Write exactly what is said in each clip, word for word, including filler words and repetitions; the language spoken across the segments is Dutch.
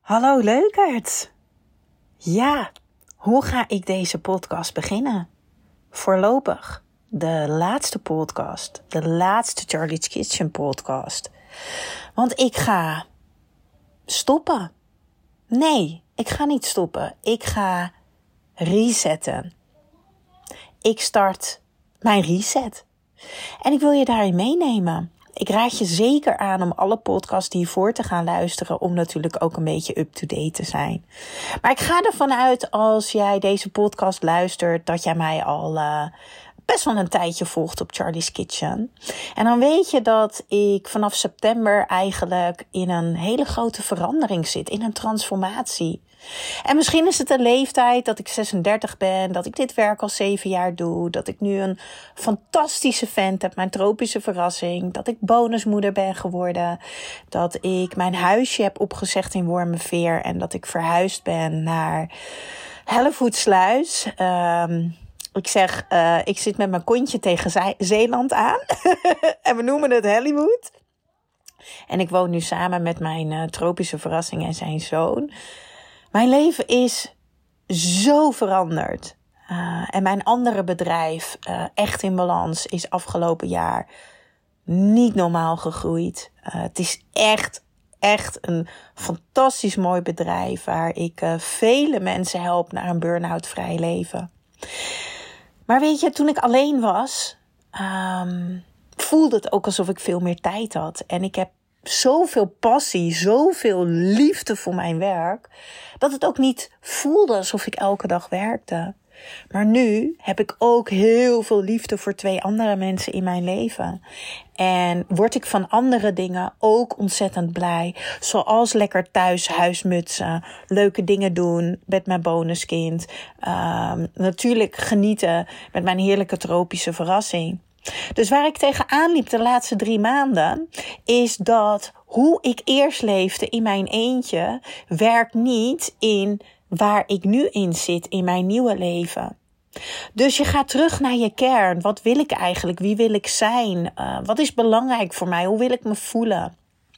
Hallo leukert! Ja, hoe ga ik deze podcast beginnen? Voorlopig de laatste podcast, de laatste Charlie's Kitchen podcast. Want ik ga stoppen. Nee, ik ga niet stoppen. Ik ga resetten. Ik start mijn reset. En ik wil je daarin meenemen. Ik raad je zeker aan om alle podcasts hiervoor te gaan luisteren, om natuurlijk ook een beetje up-to-date te zijn. Maar ik ga ervan uit, als jij deze podcast luistert, dat jij mij al uh, best wel een tijdje volgt op Charlie's Kitchen. En dan weet je dat ik vanaf september eigenlijk in een hele grote verandering zit, in een transformatie. En misschien is het een leeftijd dat ik zesendertig ben, dat ik dit werk al zeven jaar doe, dat ik nu een fantastische vent heb, mijn tropische verrassing, dat ik bonusmoeder ben geworden, dat ik mijn huisje heb opgezegd in Wormerveer en dat ik verhuisd ben naar Hellevoetsluis. Um, ik zeg, uh, ik zit met mijn kontje tegen Ze- Zeeland aan en we noemen het Hollywood. En ik woon nu samen met mijn uh, tropische verrassing en zijn zoon. Mijn leven is zo veranderd. Uh, en mijn andere bedrijf, uh, Echt in Balans, is afgelopen jaar niet normaal gegroeid. Uh, het is echt, echt een fantastisch mooi bedrijf waar ik uh, vele mensen help naar een burn-out vrij leven. Maar weet je, toen ik alleen was, um, voelde het ook alsof ik veel meer tijd had. En ik heb zoveel passie, zoveel liefde voor mijn werk, dat het ook niet voelde alsof ik elke dag werkte. Maar nu heb ik ook heel veel liefde voor twee andere mensen in mijn leven. En word ik van andere dingen ook ontzettend blij. Zoals lekker thuis huismutsen, leuke dingen doen met mijn bonuskind. Um, natuurlijk genieten met mijn heerlijke tropische verrassing. Dus waar ik tegenaan liep de laatste drie maanden, is dat hoe ik eerst leefde in mijn eentje, werkt niet in waar ik nu in zit in mijn nieuwe leven. Dus je gaat terug naar je kern. Wat wil ik eigenlijk? Wie wil ik zijn? Uh, wat is belangrijk voor mij? Hoe wil ik me voelen?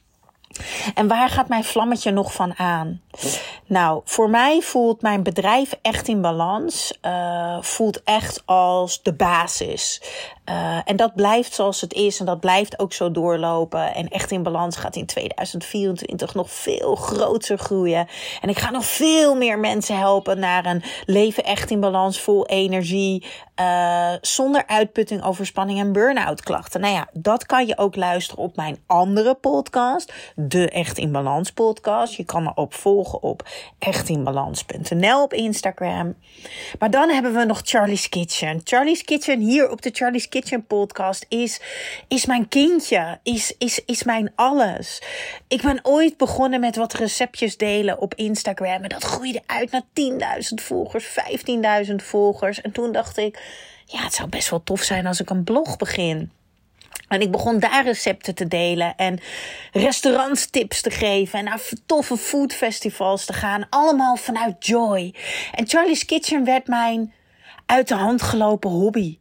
En waar gaat mijn vlammetje nog van aan? Nou, voor mij voelt mijn bedrijf Echt in Balans, uh, voelt echt als de basis. Uh, en dat blijft zoals het is en dat blijft ook zo doorlopen. En Echt in Balans gaat in tweeduizend vierentwintig nog veel groter groeien. En ik ga nog veel meer mensen helpen naar een leven echt in balans, vol energie, uh, zonder uitputting, overspanning en burn-out klachten. Nou ja, dat kan je ook luisteren op mijn andere podcast, de Echt in Balans podcast. Je kan me op volgen op echtinbalans punt n l op Instagram. Maar dan hebben we nog Charlie's Kitchen. Charlie's Kitchen hier op de Charlie's Kitchen podcast is, is mijn kindje, is, is, is mijn alles. Ik ben ooit begonnen met wat receptjes delen op Instagram en dat groeide uit naar tienduizend volgers, vijftienduizend volgers. En toen dacht ik, ja, het zou best wel tof zijn als ik een blog begin. En ik begon daar recepten te delen en restaurantstips te geven en naar toffe foodfestivals te gaan. Allemaal vanuit joy. En Charlie's Kitchen werd mijn uit de hand gelopen hobby.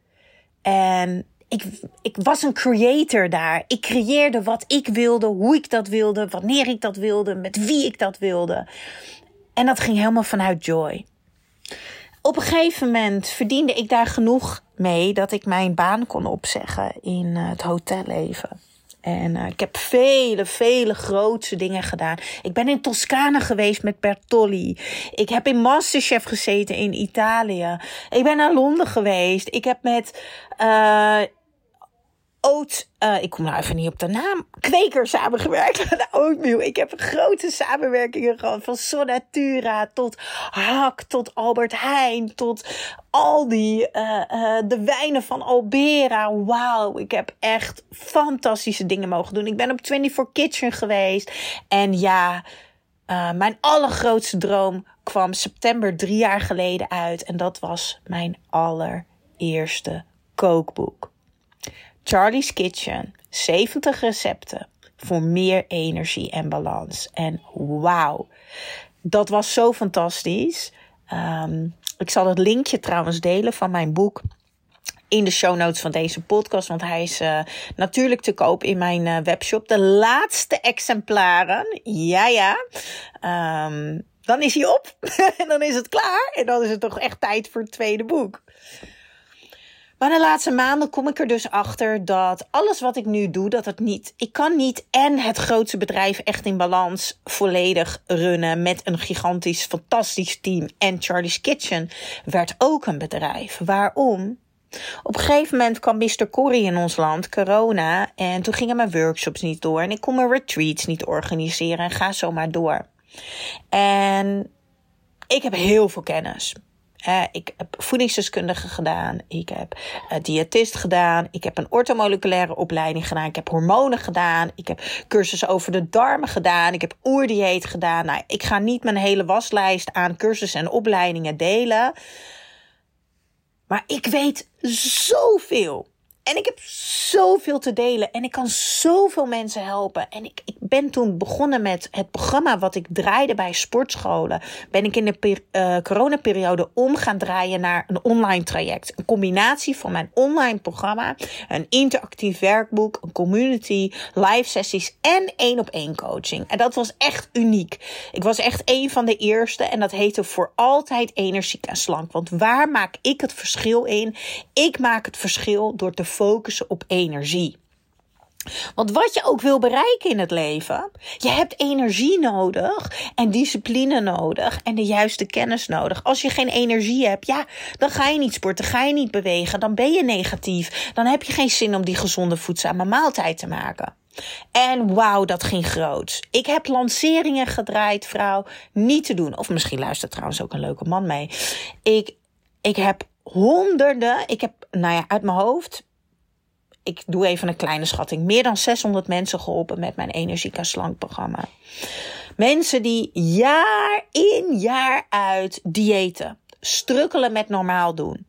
En ik, ik was een creator daar. Ik creëerde wat ik wilde, hoe ik dat wilde, wanneer ik dat wilde, met wie ik dat wilde. En dat ging helemaal vanuit joy. Op een gegeven moment verdiende ik daar genoeg mee dat ik mijn baan kon opzeggen in uh, het hotelleven. En uh, ik heb vele, vele grootse dingen gedaan. Ik ben in Toscane geweest met Bertolli. Ik heb in Masterchef gezeten in Italië. Ik ben naar Londen geweest. Ik heb met Uh, Oat, uh, ik kom nou even niet op de naam, Kweker samengewerkt met Oatmeal. Ik heb grote samenwerkingen gehad, van Sonatura tot Hak, tot Albert Heijn, tot Aldi, uh, uh, de wijnen van Albera. Wauw, ik heb echt fantastische dingen mogen doen. Ik ben op vierentwintig Kitchen geweest. En ja, uh, mijn allergrootste droom kwam september drie jaar geleden uit. En dat was mijn allereerste kookboek. Charlie's Kitchen, zeventig recepten voor meer energie en balans. En wauw, dat was zo fantastisch. Um, ik zal het linkje trouwens delen van mijn boek in de show notes van deze podcast. Want hij is uh, natuurlijk te koop in mijn uh, webshop. De laatste exemplaren. Ja, ja. Um, dan is hij op. En dan is het klaar. En dan is het toch echt tijd voor het tweede boek. Maar de laatste maanden kom ik er dus achter dat alles wat ik nu doe, dat het niet... Ik kan niet en het grootste bedrijf Echt in Balans volledig runnen met een gigantisch, fantastisch team. En Charlie's Kitchen werd ook een bedrijf. Waarom? Op een gegeven moment kwam mister Corrie in ons land, corona. En toen gingen mijn workshops niet door. En ik kon mijn retreats niet organiseren en ga zo maar door. En ik heb heel veel kennis. Uh, ik heb voedingsdeskundige gedaan. Ik heb uh, diëtist gedaan. Ik heb een orthomoleculaire opleiding gedaan. Ik heb hormonen gedaan. Ik heb cursussen over de darmen gedaan. Ik heb oerdieet gedaan. Nou, ik ga niet mijn hele waslijst aan cursussen en opleidingen delen. Maar ik weet zoveel. En ik heb zoveel te delen. En ik kan zoveel mensen helpen. En ik, ik ben toen begonnen met het programma wat ik draaide bij sportscholen. Ben ik in de per, uh, coronaperiode om gaan draaien naar een online traject. Een combinatie van mijn online programma. Een interactief werkboek. Een community. Live sessies. En één op één coaching. En dat was echt uniek. Ik was echt een van de eerste. En dat heette Voor Altijd Energiek en Slank. Want waar maak ik het verschil in? Ik maak het verschil door te focussen op energie. Want wat je ook wil bereiken in het leven, je hebt energie nodig en discipline nodig en de juiste kennis nodig. Als je geen energie hebt, ja, dan ga je niet sporten, ga je niet bewegen, dan ben je negatief. Dan heb je geen zin om die gezonde voedzame maaltijd te maken. En wauw, dat ging groot. Ik heb lanceringen gedraaid, vrouw, niet te doen. Of misschien luistert trouwens ook een leuke man mee. Ik, ik heb honderden, ik heb, nou ja, uit mijn hoofd, ik doe even een kleine schatting, meer dan zeshonderd mensen geholpen met mijn Energiek en Slank programma. Mensen die jaar in jaar uit diëten, strukkelen met normaal doen.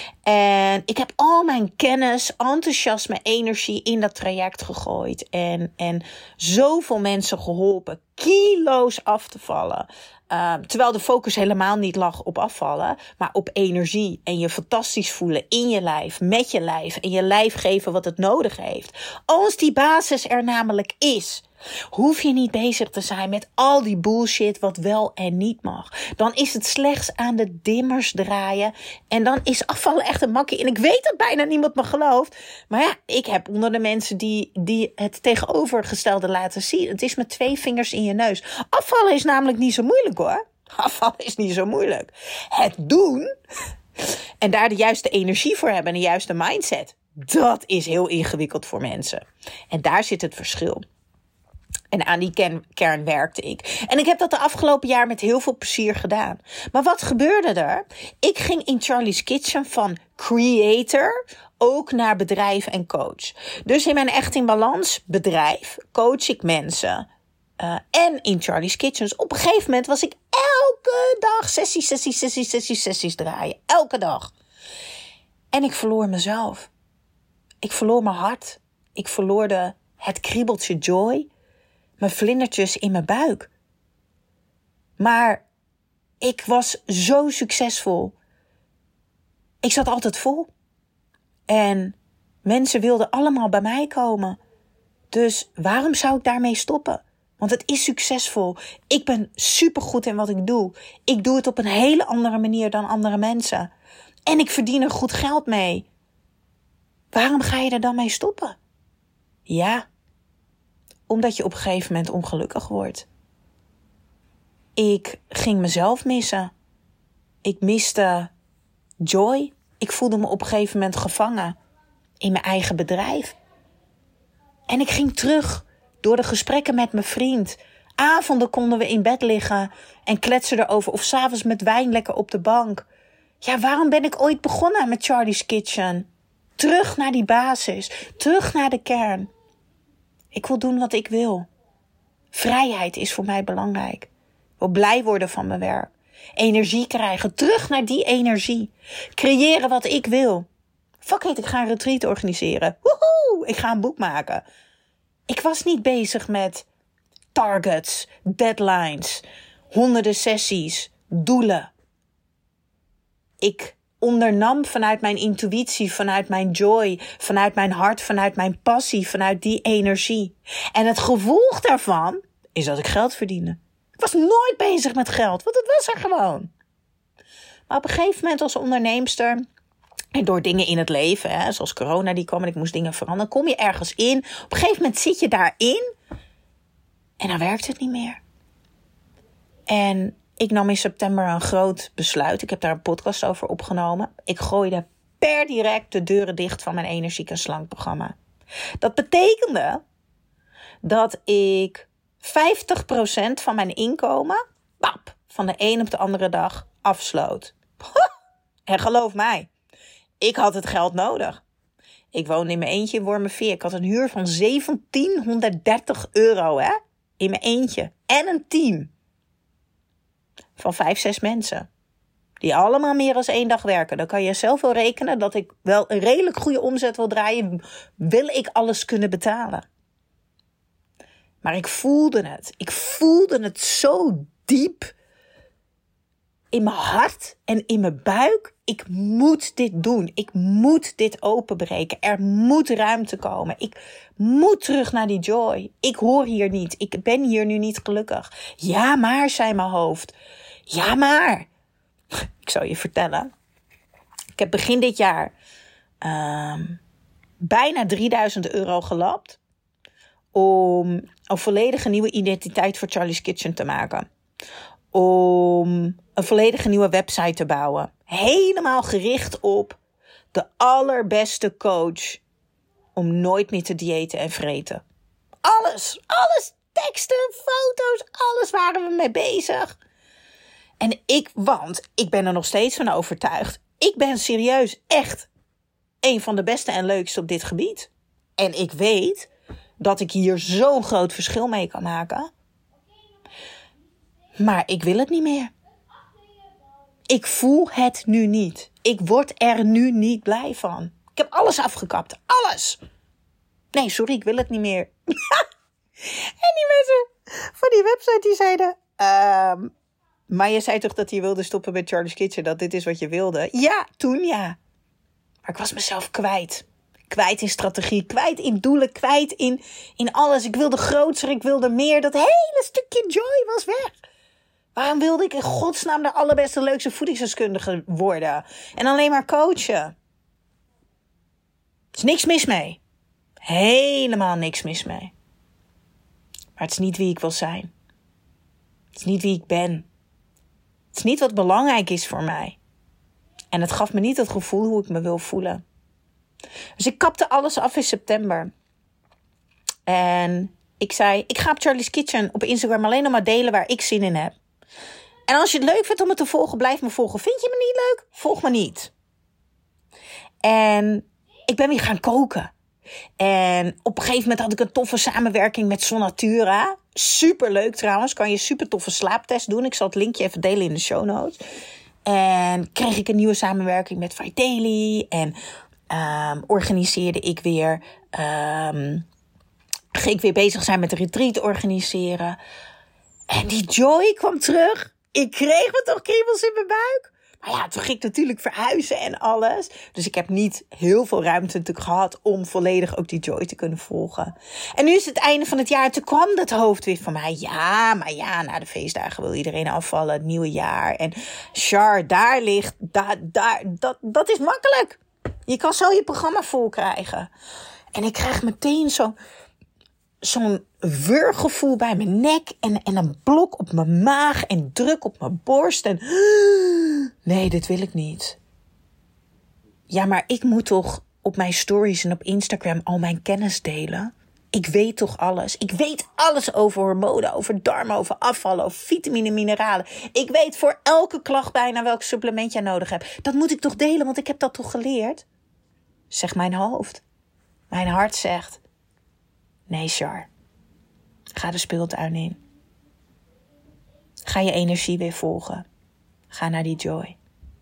En ik heb al mijn kennis, enthousiasme, energie in dat traject gegooid. En, en zoveel mensen geholpen kilo's af te vallen. Uh, terwijl de focus helemaal niet lag op afvallen, maar op energie. En je fantastisch voelen in je lijf, met je lijf. En je lijf geven wat het nodig heeft. Als die basis er namelijk is, hoef je niet bezig te zijn met al die bullshit wat wel en niet mag. Dan is het slechts aan de dimmers draaien. En dan is afvallen echt een makkie. En ik weet dat bijna niemand me gelooft. Maar ja, ik heb onder de mensen die, die het tegenovergestelde laten zien. Het is met twee vingers in je neus. Afvallen is namelijk niet zo moeilijk hoor. Afvallen is niet zo moeilijk. Het doen en daar de juiste energie voor hebben en de juiste mindset. Dat is heel ingewikkeld voor mensen. En daar zit het verschil. En aan die kern, kern werkte ik. En ik heb dat de afgelopen jaar met heel veel plezier gedaan. Maar wat gebeurde er? Ik ging in Charlie's Kitchen van creator ook naar bedrijf en coach. Dus in mijn Echt in Balans bedrijf coach ik mensen. Uh, en in Charlie's Kitchens. Op een gegeven moment was ik elke dag sessies, sessies, sessies, sessies, sessies draaien. Elke dag. En ik verloor mezelf. Ik verloor mijn hart. Ik verloor de, het kriebeltje joy. Mijn vlindertjes in mijn buik. Maar ik was zo succesvol. Ik zat altijd vol. En mensen wilden allemaal bij mij komen. Dus waarom zou ik daarmee stoppen? Want het is succesvol. Ik ben supergoed in wat ik doe. Ik doe het op een hele andere manier dan andere mensen. En ik verdien er goed geld mee. Waarom ga je er dan mee stoppen? Ja, omdat je op een gegeven moment ongelukkig wordt. Ik ging mezelf missen. Ik miste joy. Ik voelde me op een gegeven moment gevangen in mijn eigen bedrijf. En ik ging terug door de gesprekken met mijn vriend. Avonden konden we in bed liggen en kletsen erover. Of 's avonds met wijn lekker op de bank. Ja, waarom ben ik ooit begonnen met Charlie's Kitchen? Terug naar die basis. Terug naar de kern. Ik wil doen wat ik wil. Vrijheid is voor mij belangrijk. Ik wil blij worden van mijn werk. Energie krijgen. Terug naar die energie. Creëren wat ik wil. Fuck it, ik ga een retreat organiseren. Woehoe, ik ga een boek maken. Ik was niet bezig met targets, deadlines, honderden sessies, doelen. Ik ondernam vanuit mijn intuïtie, vanuit mijn joy, vanuit mijn hart, vanuit mijn passie, vanuit die energie. En het gevolg daarvan is dat ik geld verdiende. Ik was nooit bezig met geld, want het was er gewoon. Maar op een gegeven moment als onderneemster, en door dingen in het leven, hè, zoals corona die kwam en ik moest dingen veranderen, kom je ergens in. Op een gegeven moment zit je daarin en dan werkt het niet meer. En ik nam in september een groot besluit. Ik heb daar een podcast over opgenomen. Ik gooide per direct de deuren dicht van mijn energiek en slank programma. Dat betekende dat ik vijftig procent van mijn inkomen, pap, van de een op de andere dag afsloot. En geloof mij, ik had het geld nodig. Ik woonde in mijn eentje in Wormerveer. Ik had een huur van zeventienhonderddertig euro, hè? In mijn eentje. En een team van vijf, zes mensen. Die allemaal meer dan één dag werken. Dan kan je zelf wel rekenen dat ik wel een redelijk goede omzet wil draaien. Wil ik alles kunnen betalen. Maar ik voelde het. Ik voelde het zo diep in mijn hart en in mijn buik. Ik moet dit doen. Ik moet dit openbreken. Er moet ruimte komen. Ik moet terug naar die joy. Ik hoor hier niet. Ik ben hier nu niet gelukkig. Ja, maar, zei mijn hoofd. Ja, maar. Ik zal je vertellen. Ik heb begin dit jaar uh, bijna drieduizend euro gelapt om een volledige nieuwe identiteit voor Charlie's Kitchen te maken. Om een volledige nieuwe website te bouwen. Helemaal gericht op de allerbeste coach om nooit meer te diëten en vreten. Alles, alles, teksten, foto's, alles waren we mee bezig. En ik, want ik ben er nog steeds van overtuigd. Ik ben serieus echt een van de beste en leukste op dit gebied. En ik weet dat ik hier zo'n groot verschil mee kan maken. Maar ik wil het niet meer. Ik voel het nu niet. Ik word er nu niet blij van. Ik heb alles afgekapt. Alles. Nee, sorry, ik wil het niet meer. En die mensen van die website die zeiden... Uh, maar je zei toch dat je wilde stoppen met Charlie's Kitchen? Dat dit is wat je wilde? Ja, toen ja. Maar ik was mezelf kwijt. Kwijt in strategie, kwijt in doelen, kwijt in, in alles. Ik wilde groter, ik wilde meer. Dat hele stukje joy was weg. Waarom wilde ik in godsnaam de allerbeste, leukste voedingsdeskundige worden? En alleen maar coachen. Er is niks mis mee. Helemaal niks mis mee. Maar het is niet wie ik wil zijn. Het is niet wie ik ben. Het is niet wat belangrijk is voor mij. En het gaf me niet het gevoel hoe ik me wil voelen. Dus ik kapte alles af in september. En ik zei, ik ga op Charlie's Kitchen op Instagram alleen nog maar delen waar ik zin in heb. En als je het leuk vindt om me te volgen, blijf me volgen. Vind je me niet leuk? Volg me niet. En ik ben weer gaan koken. En op een gegeven moment had ik een toffe samenwerking met Sonnatura. Super leuk trouwens. Kan je super toffe slaaptest doen. Ik zal het linkje even delen in de show notes. En kreeg ik een nieuwe samenwerking met Vitaly. En um, organiseerde ik weer... Um, ging ik weer bezig zijn met de retreat organiseren. En die joy kwam terug. Ik kreeg me toch kriebels in mijn buik. Maar ja, toen ging ik natuurlijk verhuizen en alles. Dus ik heb niet heel veel ruimte natuurlijk gehad om volledig ook die joy te kunnen volgen. En nu is het einde van het jaar. Toen kwam dat hoofd weer van mij. Ja, maar ja, na de feestdagen wil iedereen afvallen. Het nieuwe jaar. En Char, daar ligt, daar, daar, dat, dat is makkelijk. Je kan zo je programma vol krijgen. En ik krijg meteen zo'n zo'n wurggevoel bij mijn nek en, en een blok op mijn maag en druk op mijn borst. En nee, dit wil ik niet. Ja, maar ik moet toch op mijn stories en op Instagram al mijn kennis delen? Ik weet toch alles? Ik weet alles over hormonen, over darmen, over afvallen, over vitamine, mineralen. Ik weet voor elke klacht bijna welk supplement jij nodig hebt. Dat moet ik toch delen, want ik heb dat toch geleerd? Zegt mijn hoofd. Mijn hart zegt... Nee, Char. Ga de speeltuin in. Ga je energie weer volgen. Ga naar die joy.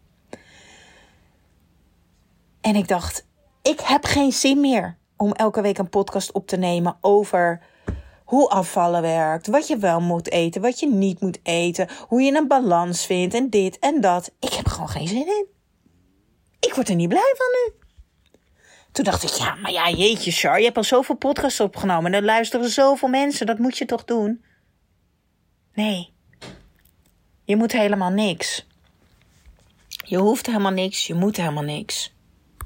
En ik dacht, ik heb geen zin meer om elke week een podcast op te nemen over hoe afvallen werkt, wat je wel moet eten, wat je niet moet eten, hoe je een balans vindt en dit en dat. Ik heb er gewoon geen zin in. Ik word er niet blij van nu. Toen dacht ik, ja, maar ja, jeetje, Char, je hebt al zoveel podcasts opgenomen. En er luisteren zoveel mensen, dat moet je toch doen? Nee, je moet helemaal niks. Je hoeft helemaal niks, je moet helemaal niks.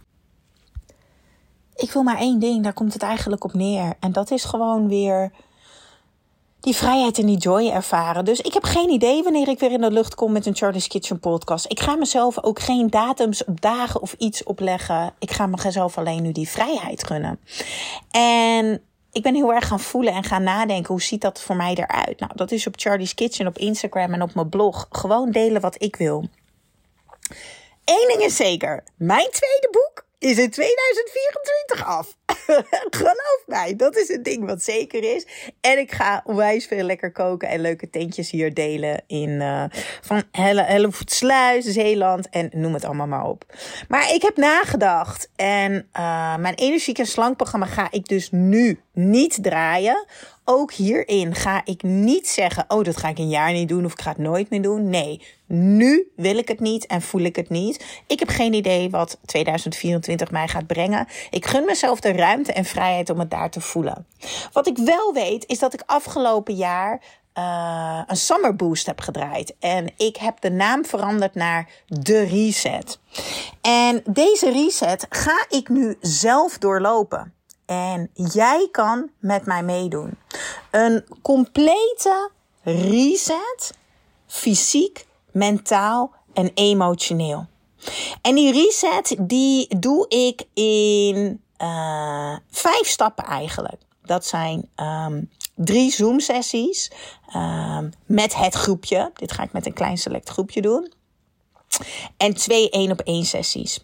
Ik wil maar één ding, daar komt het eigenlijk op neer. En dat is gewoon weer die vrijheid en die joy ervaren. Dus ik heb geen idee wanneer ik weer in de lucht kom met een Charlie's Kitchen podcast. Ik ga mezelf ook geen datums op dagen of iets opleggen. Ik ga mezelf alleen nu die vrijheid gunnen. En ik ben heel erg gaan voelen en gaan nadenken, hoe ziet dat voor mij eruit? Nou, dat is op Charlie's Kitchen, op Instagram en op mijn blog. Gewoon delen wat ik wil. Eén ding is zeker, mijn tweede boek is in tweeduizend vierentwintig af. Geloof mij, dat is het ding wat zeker is. En ik ga onwijs veel lekker koken en leuke tentjes hier delen in uh, van Helle, Hellevoetsluis, Zeeland en noem het allemaal maar op. Maar ik heb nagedacht en uh, mijn energiek en slankprogramma ga ik dus nu niet draaien. Ook hierin ga ik niet zeggen, oh, dat ga ik een jaar niet doen of ik ga het nooit meer doen. Nee, nu wil ik het niet en voel ik het niet. Ik heb geen idee wat tweeduizend vierentwintig mij gaat brengen. Ik gun mezelf de ruimte en vrijheid om het daar te voelen. Wat ik wel weet is dat ik afgelopen jaar uh, een Summer Boost heb gedraaid. En ik heb de naam veranderd naar De Reset. En deze reset ga ik nu zelf doorlopen. En jij kan met mij meedoen. Een complete reset, fysiek, mentaal en emotioneel. En die reset die doe ik in uh, vijf stappen eigenlijk. Dat zijn um, drie Zoom-sessies um, met het groepje. Dit ga ik met een klein select groepje doen. En twee één-op-één sessies.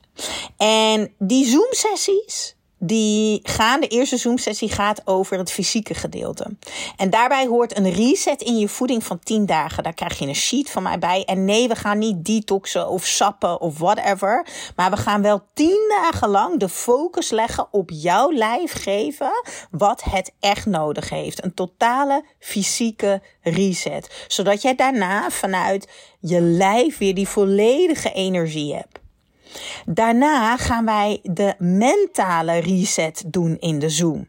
En die Zoom-sessies, die gaan, de eerste Zoom-sessie gaat over het fysieke gedeelte. En daarbij hoort een reset in je voeding van tien dagen. Daar krijg je een sheet van mij bij. En nee, we gaan niet detoxen of sappen of whatever. Maar we gaan wel tien dagen lang de focus leggen op jouw lijf geven wat het echt nodig heeft. Een totale fysieke reset. Zodat jij daarna vanuit je lijf weer die volledige energie hebt. Daarna gaan wij de mentale reset doen in de Zoom.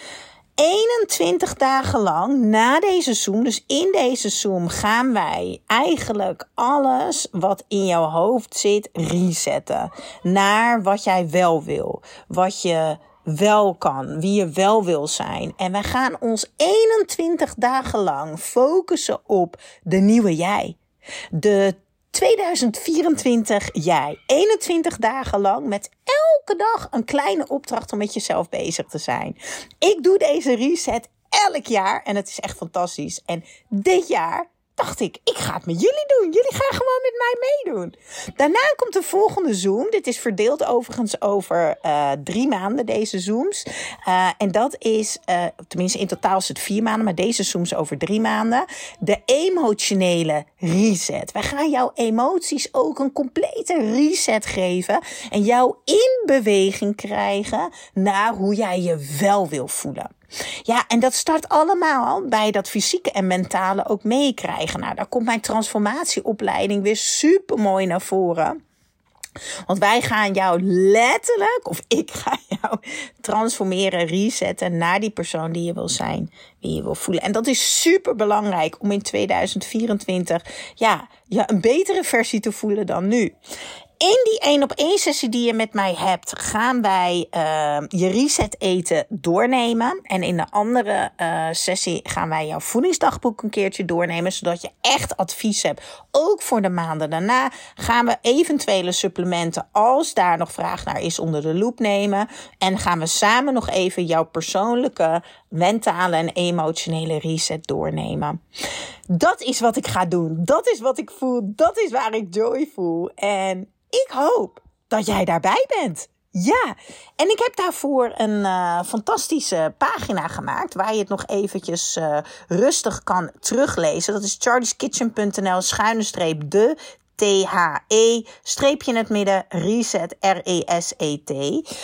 eenentwintig dagen lang na deze Zoom, dus in deze Zoom, gaan wij eigenlijk alles wat in jouw hoofd zit resetten. Naar wat jij wel wil, wat je wel kan, wie je wel wil zijn. En wij gaan ons eenentwintig dagen lang focussen op de nieuwe jij. De tweeduizend vierentwintig jij. eenentwintig dagen lang met elke dag een kleine opdracht om met jezelf bezig te zijn. Ik doe deze reset elk jaar en het is echt fantastisch. En dit jaar dacht ik, ik ga het met jullie doen. Jullie gaan gewoon met mij meedoen. Daarna komt de volgende Zoom. Dit is verdeeld overigens over uh, drie maanden, deze Zooms. Uh, en dat is, uh, tenminste in totaal is het vier maanden, maar deze Zooms over drie maanden. De emotionele reset. Wij gaan jouw emoties ook een complete reset geven. En jou in beweging krijgen naar hoe jij je wel wil voelen. Ja, en dat start allemaal bij dat fysieke en mentale ook meekrijgen. Nou, daar komt mijn transformatieopleiding weer super mooi naar voren. Want wij gaan jou letterlijk, of ik ga jou transformeren, resetten naar die persoon die je wil zijn, wie je wil voelen. En dat is super belangrijk om in tweeduizend vierentwintig ja, ja, een betere versie te voelen dan nu. In die één op één sessie die je met mij hebt, gaan wij uh, je reset eten doornemen. En in de andere uh, sessie gaan wij jouw voedingsdagboek een keertje doornemen. Zodat je echt advies hebt. Ook voor de maanden daarna gaan we eventuele supplementen, als daar nog vraag naar is, onder de loep nemen. En gaan we samen nog even jouw persoonlijke, mentale en emotionele reset doornemen. Dat is wat ik ga doen. Dat is wat ik voel. Dat is waar ik joy voel. En ik hoop dat jij daarbij bent. Ja, en ik heb daarvoor een uh, fantastische pagina gemaakt waar je het nog eventjes uh, rustig kan teruglezen. Dat is charlieskitchen.nl schuine streep de T H E, streepje in het midden, reset, R E S E T.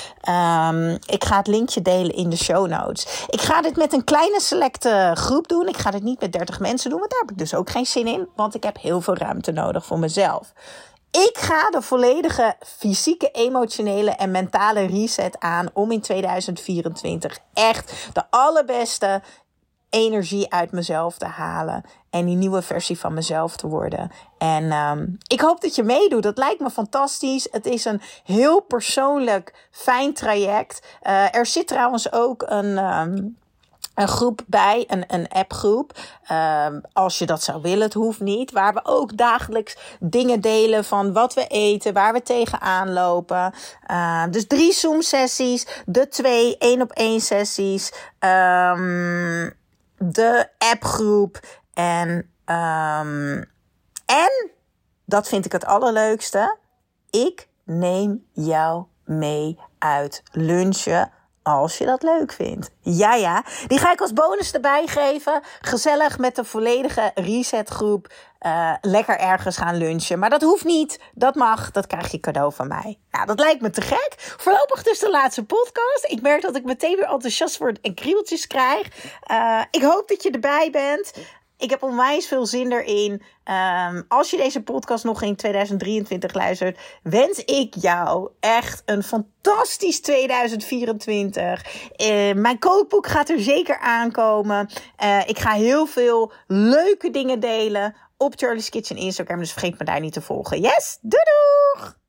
Um, ik ga het linkje delen in de show notes. Ik ga dit met een kleine selecte groep doen. Ik ga dit niet met dertig mensen doen, want daar heb ik dus ook geen zin in. Want ik heb heel veel ruimte nodig voor mezelf. Ik ga de volledige fysieke, emotionele en mentale reset aan om in tweeduizend vierentwintig echt de allerbeste energie uit mezelf te halen en die nieuwe versie van mezelf te worden. En um, ik hoop dat je meedoet. Dat lijkt me fantastisch. Het is een heel persoonlijk fijn traject. Uh, er zit trouwens ook een Um, Een groep bij, een, een appgroep, uh, als je dat zou willen, het hoeft niet. Waar we ook dagelijks dingen delen van wat we eten, waar we tegenaan lopen. Uh, dus drie Zoom-sessies, de twee één-op-één sessies, um, de appgroep en, um, en, dat vind ik het allerleukste, ik neem jou mee uit lunchen. Als je dat leuk vindt. Ja, ja. Die ga ik als bonus erbij geven. Gezellig met de volledige resetgroep. Uh, lekker ergens gaan lunchen. Maar dat hoeft niet. Dat mag. Dat krijg je cadeau van mij. Nou, dat lijkt me te gek. Voorlopig dus de laatste podcast. Ik merk dat ik meteen weer enthousiast word en kriebeltjes krijg. Uh, ik hoop dat je erbij bent. Ik heb onwijs veel zin erin. Um, als je deze podcast nog in tweeduizend drieëntwintig luistert, wens ik jou echt een fantastisch tweeduizend vierentwintig. Uh, mijn kookboek gaat er zeker aankomen. Uh, ik ga heel veel leuke dingen delen op Charlie's Kitchen Instagram. Dus vergeet me daar niet te volgen. Yes, doei doeg!